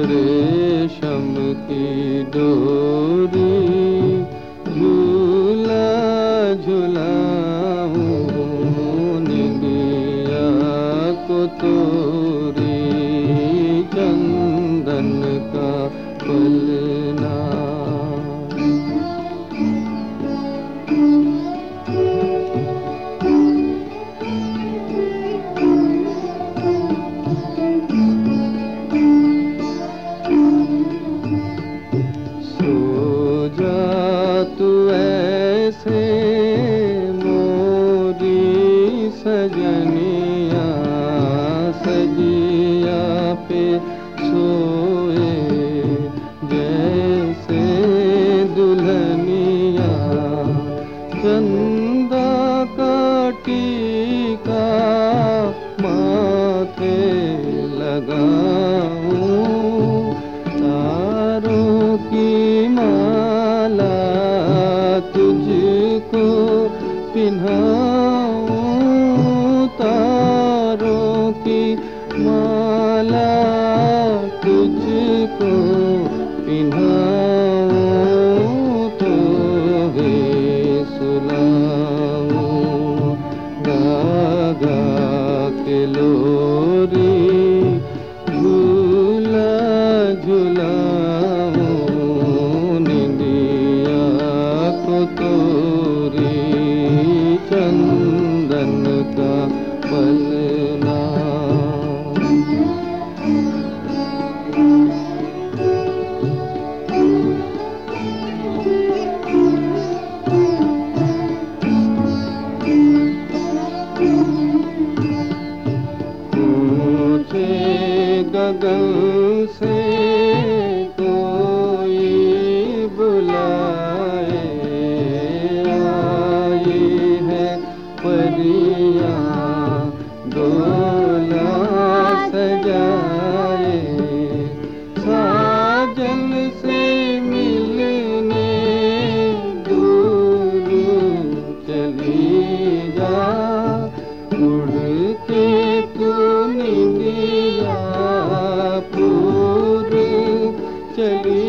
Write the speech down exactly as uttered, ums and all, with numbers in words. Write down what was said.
रेशम की डोरी झूला झुलाऊं निंदिया को तोरी चंदन का पलना। सो जा तू ऐसे मोरी सजनिया सजिया पे सोए जैसे दुल्हनिया। चंदा का टीका माथे लगाऊं तारों की माला तुझको पिन्हाऊं तारों की माला तुझको पिन्हाऊं तो वे सुलाऊं गा गा के लोरी झूला झुलाऊं निंदिया को तोरी चंदन का पलना। ऊंचे गगन से कोई बुलाए आई है परियां डोला सजाए। साजन से मिलने दूर चली जा उड़ के तू निंदिया पूर चली